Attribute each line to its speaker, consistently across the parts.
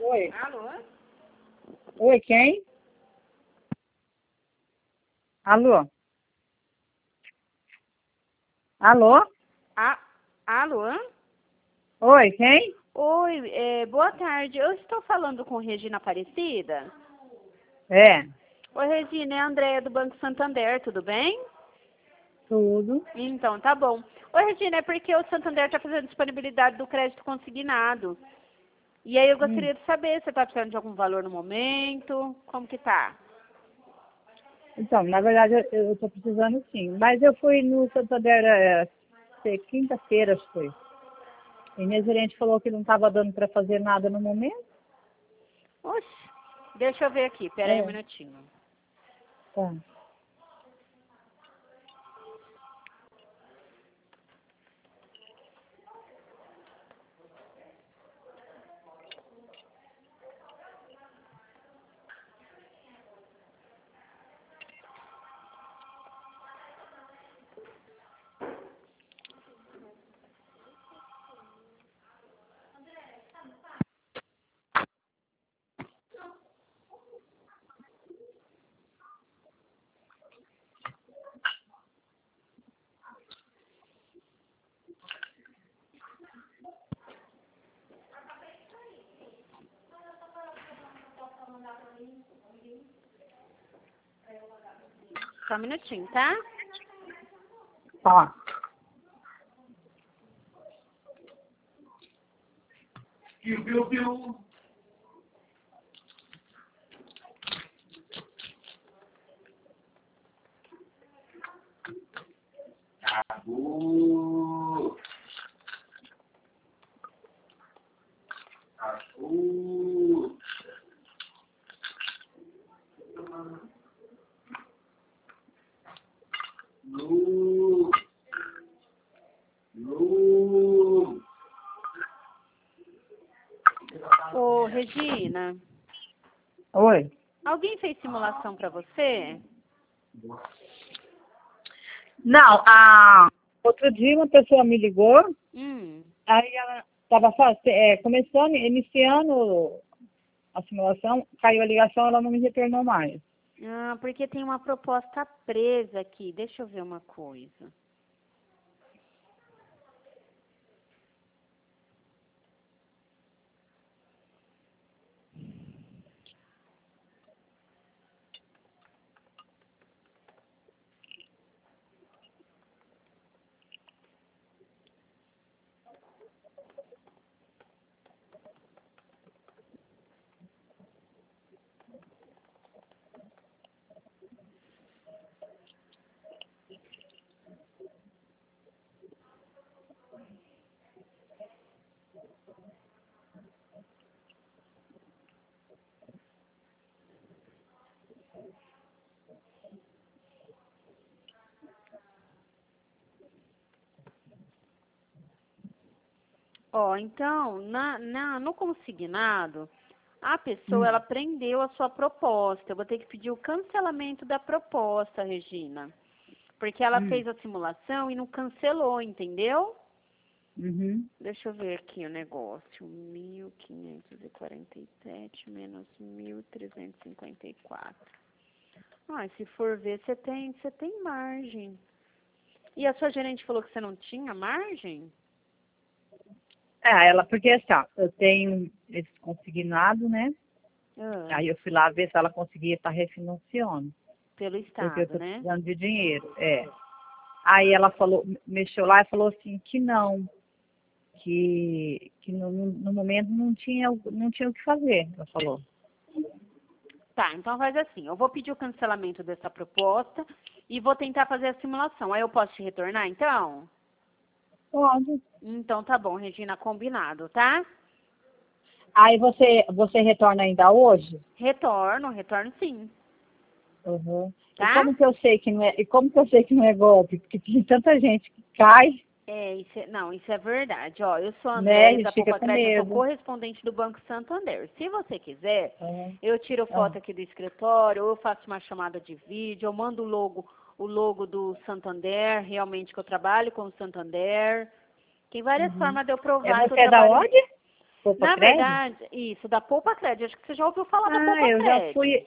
Speaker 1: Oi.
Speaker 2: Alô?
Speaker 1: Oi, quem? Alô? Alô?
Speaker 2: Alô?
Speaker 1: Oi, quem?
Speaker 2: Oi, boa tarde. Eu estou falando com Regina Aparecida?
Speaker 1: É,
Speaker 2: Oi, Regina, é a Andréia do Banco Santander, tudo bem?
Speaker 1: tudo.
Speaker 2: Então, tá bom. Oi, Regina, é porque o Santander está fazendo disponibilidade do crédito consignado. E aí eu gostaria de saber, você está precisando de algum valor no momento? Como que tá?
Speaker 1: Então, na verdade, eu tô precisando sim. Mas eu fui no Santander quinta-feira, acho que foi. E minha gerente falou que não estava dando para fazer nada no momento.
Speaker 2: Oxe, deixa eu ver aqui, peraí um
Speaker 1: É,
Speaker 2: minutinho.
Speaker 1: tá.
Speaker 2: Só um minutinho, tá?
Speaker 1: Tá.
Speaker 2: Ô, Regina,
Speaker 1: Oi.
Speaker 2: alguém fez simulação para você?
Speaker 1: Não, outro dia uma pessoa me ligou,
Speaker 2: Hum.
Speaker 1: aí ela estava começando, iniciando a simulação, caiu a ligação, ela não me retornou mais.
Speaker 2: Ah, porque tem uma proposta presa aqui. Deixa eu ver uma coisa. Ó, então, no consignado, a pessoa, ela prendeu a sua proposta. Eu vou ter que pedir o cancelamento da proposta, Regina. Porque ela fez a simulação e não cancelou, entendeu?
Speaker 1: Uhum.
Speaker 2: Deixa eu ver aqui o negócio. 1.547 menos 1.354. Ah, se for ver, você tem margem. E a sua gerente falou que você não tinha margem?
Speaker 1: Porque assim, ó, eu tenho esse consignado, né?
Speaker 2: Ah,
Speaker 1: Aí eu fui lá ver se ela conseguia estar refinanciando,
Speaker 2: pelo
Speaker 1: porque eu
Speaker 2: Estado,
Speaker 1: tô
Speaker 2: né?
Speaker 1: precisando de dinheiro, Aí ela falou, mexeu lá e falou assim que não, que no momento não tinha o que fazer, ela falou.
Speaker 2: Tá, então faz assim. Eu vou pedir o cancelamento dessa proposta e vou tentar fazer a simulação. Aí eu posso te retornar, então?
Speaker 1: Pode.
Speaker 2: Então tá bom, Regina, combinado, tá?
Speaker 1: Aí você retorna ainda hoje?
Speaker 2: Retorno sim,
Speaker 1: Uhum. E
Speaker 2: tá?
Speaker 1: como que eu sei que não é, e como que eu sei que não é golpe? Porque tem tanta gente que cai,
Speaker 2: Isso é verdade. Ó, eu sou a
Speaker 1: né? A
Speaker 2: Andréia
Speaker 1: gente
Speaker 2: da
Speaker 1: fica
Speaker 2: Poupa
Speaker 1: com
Speaker 2: Atrás, eu sou
Speaker 1: medo.
Speaker 2: correspondente do Banco Santander. Se você quiser,
Speaker 1: Uhum.
Speaker 2: eu tiro
Speaker 1: Ah,
Speaker 2: foto aqui do escritório, ou eu faço uma chamada de vídeo, eu mando o logo do Santander, realmente que eu trabalho com o Santander. Tem várias
Speaker 1: uhum.
Speaker 2: formas de eu provar que eu
Speaker 1: Você é da
Speaker 2: trabalho.
Speaker 1: onde? Poupa
Speaker 2: Na
Speaker 1: Crédito?
Speaker 2: verdade, isso, da Poupa Crédito. Acho que você já ouviu falar da
Speaker 1: Ah,
Speaker 2: Poupa
Speaker 1: eu já
Speaker 2: Crédito.
Speaker 1: fui,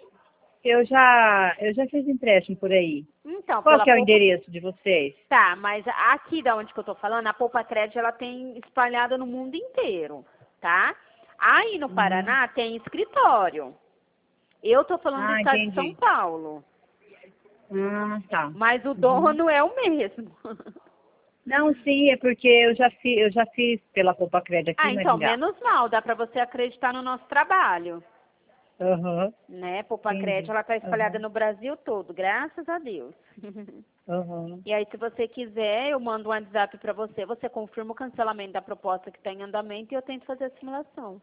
Speaker 1: eu já fiz empréstimo por aí.
Speaker 2: Então,
Speaker 1: Qual
Speaker 2: pela
Speaker 1: que é o
Speaker 2: Poupa...
Speaker 1: endereço de vocês?
Speaker 2: Tá, mas aqui da onde que eu tô falando, a Poupa Crédito, ela tem espalhada no mundo inteiro, tá? Aí no
Speaker 1: Uhum.
Speaker 2: Paraná tem escritório. Eu tô falando do
Speaker 1: Ah,
Speaker 2: estado de São
Speaker 1: entendi.
Speaker 2: Paulo,
Speaker 1: Ah, tá.
Speaker 2: mas o
Speaker 1: Uhum.
Speaker 2: dono é o mesmo.
Speaker 1: Não, sim, é porque eu já fiz pela Poupa Crédito aqui
Speaker 2: Ah,
Speaker 1: em
Speaker 2: então,
Speaker 1: Maringá.
Speaker 2: menos mal, dá pra você acreditar no nosso trabalho,
Speaker 1: Aham,
Speaker 2: né? Poupa
Speaker 1: entendi.
Speaker 2: Crédito, ela tá espalhada
Speaker 1: Aham,
Speaker 2: no Brasil todo, graças a Deus.
Speaker 1: aham.
Speaker 2: E aí, se você quiser, eu mando um WhatsApp pra você, você confirma o cancelamento da proposta que está em andamento e eu tento fazer a simulação,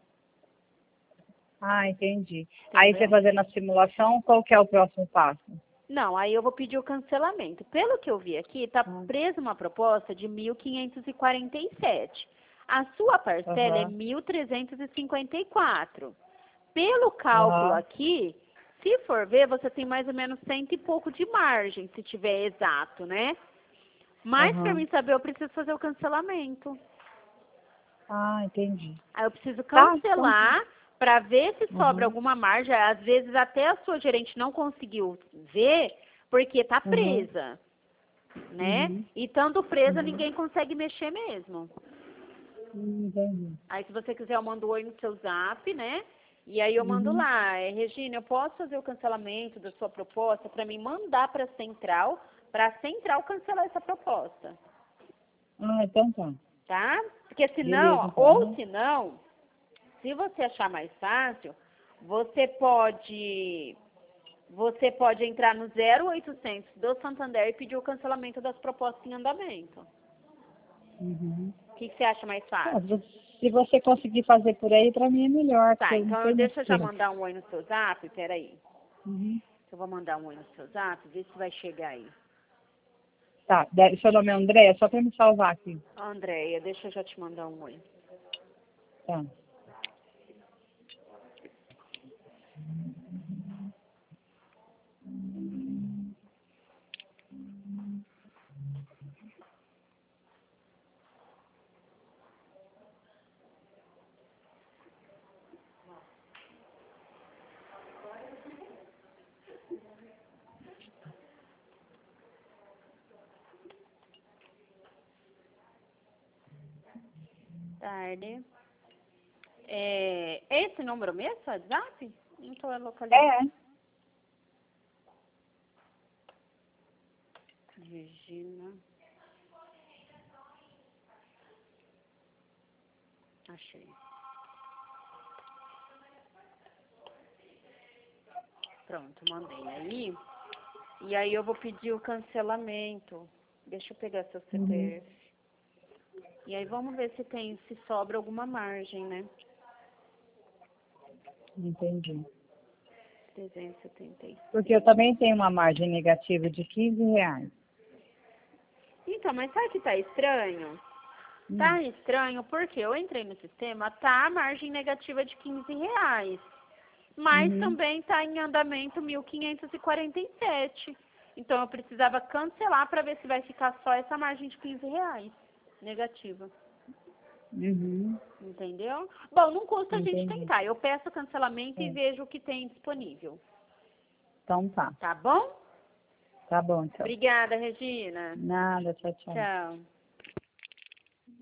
Speaker 1: Ah, entendi. Aí você
Speaker 2: entendeu?
Speaker 1: fazendo a simulação, qual que é o próximo passo?
Speaker 2: Não, aí eu vou pedir o cancelamento. Pelo que eu vi aqui, está
Speaker 1: Ah,
Speaker 2: presa uma proposta de 1.547. A sua parcela é
Speaker 1: aham,
Speaker 2: 1.354. Pelo cálculo
Speaker 1: aham,
Speaker 2: aqui, se for ver, você tem mais ou menos cento e pouco de margem, se tiver exato, né? Mas para
Speaker 1: aham.
Speaker 2: mim saber, eu preciso fazer o cancelamento.
Speaker 1: Ah, entendi.
Speaker 2: Aí eu preciso
Speaker 1: Tá, então tá.
Speaker 2: cancelar para ver se sobra
Speaker 1: Aham,
Speaker 2: alguma margem. Às vezes até a sua gerente não conseguiu ver porque tá
Speaker 1: aham,
Speaker 2: presa, né?
Speaker 1: uhum,
Speaker 2: E estando presa,
Speaker 1: uhum.
Speaker 2: ninguém consegue mexer mesmo.
Speaker 1: Entendi.
Speaker 2: Aí se você quiser, eu mando oi no seu zap, né? E aí eu mando
Speaker 1: Uhum.
Speaker 2: lá, Regina, eu posso fazer o cancelamento da sua proposta para mim mandar para a central cancelar essa proposta,
Speaker 1: Ah, então tá.
Speaker 2: tá? Porque
Speaker 1: Beleza,
Speaker 2: senão,
Speaker 1: então.
Speaker 2: ou
Speaker 1: Aham.
Speaker 2: senão, se você achar mais fácil, você pode entrar no 0800 do Santander e pedir o cancelamento das propostas em andamento.
Speaker 1: Uhum.
Speaker 2: O que você acha mais
Speaker 1: Ah,
Speaker 2: fácil?
Speaker 1: se você conseguir fazer por aí, pra mim é melhor, porque
Speaker 2: Tá,
Speaker 1: eu não
Speaker 2: então
Speaker 1: tenho muito
Speaker 2: deixa eu já
Speaker 1: tempo.
Speaker 2: mandar um oi no seu zap, peraí.
Speaker 1: Uhum.
Speaker 2: Eu vou mandar um oi no seu zap, ver se vai chegar aí.
Speaker 1: Tá, seu nome é André, só pra me salvar aqui.
Speaker 2: Andréia, deixa eu já te mandar um oi.
Speaker 1: Tá.
Speaker 2: Tarde. É esse número mesmo, WhatsApp? Não tô localizando.
Speaker 1: É.
Speaker 2: Regina. Achei. Pronto, mandei aí. E aí eu vou pedir o cancelamento. Deixa eu pegar seu
Speaker 1: Uhum.
Speaker 2: CPF. E aí vamos ver se sobra alguma margem, né?
Speaker 1: Entendi.
Speaker 2: 376.
Speaker 1: Porque eu também tenho uma margem negativa de R$ 15.
Speaker 2: Então, mas sabe que tá estranho?
Speaker 1: Hum.
Speaker 2: Tá estranho porque eu entrei no sistema, tá a margem negativa de R$ 15. Mas
Speaker 1: Uhum.
Speaker 2: também tá em andamento 1.547. Então eu precisava cancelar para ver se vai ficar só essa margem de R$ 15 negativa.
Speaker 1: Uhum.
Speaker 2: Entendeu? Bom, não custa a gente
Speaker 1: Entendi.
Speaker 2: tentar. Eu peço o cancelamento e
Speaker 1: É.
Speaker 2: vejo o que tem disponível.
Speaker 1: Então tá.
Speaker 2: Tá bom?
Speaker 1: Tá bom, então.
Speaker 2: Obrigada, Regina.
Speaker 1: Nada, tchau, tchau.
Speaker 2: Tchau.